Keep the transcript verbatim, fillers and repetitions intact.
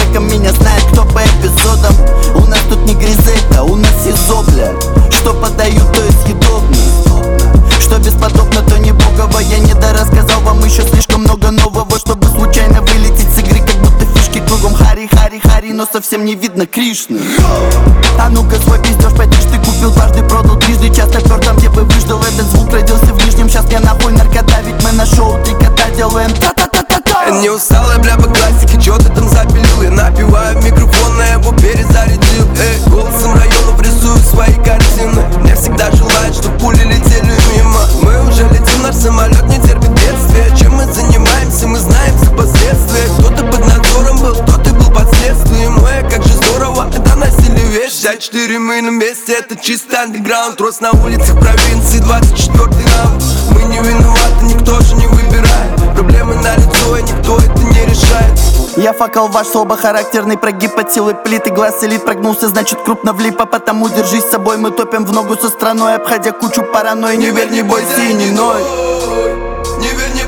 человеком, меня знает кто по эпизодам. У нас тут не гризелька, у нас СИЗО, бля. Что подают, то и съедобно. Что бесподобно, то не богово. Я недорассказал вам еще слишком много нового, чтобы случайно вылететь с игры, как будто фишки кругом Хари, Хари, Хари, но совсем не видно Кришны. А ну-ка свой пиздеж потишь, ты купил дважды, продал трижды. Часто пёр там, где бы выждал, этот звук родился в Нижнем. Сейчас мне нахуй наркота, ведь мы на шоу три кота делаем та-та-та-та-та. Не устала, бля, по классике, чё ты там запилил? Я напиваю в микрофон, я его перезарядил. Эй, голосом районов рисую свои картины. Мне всегда желают, чтоб пули летели мимо. Мы уже летим, наш самолет не терпит бедствия. Чем мы занимаемся, мы знаем все последствия. Кто-то под надзором был, кто-то был под следствием. Ой, как же здорово, это носили вещь. шестьдесят четыре мы на месте, это чисто андеграунд. Рост на улицах провинции, двадцать четвёртый раунд. Мы не виноваты, никто же не выбирает. Проблемы на лицо, и никто это не решает. Я факал ваш слабохарактерный прогиб от силы плиты. Глаз элит прогнулся, значит крупно влип. А потому держись с собой, мы топим в ногу со страной, обходя кучу паранойи. Не верь, не бойся и не ной. Не верь, не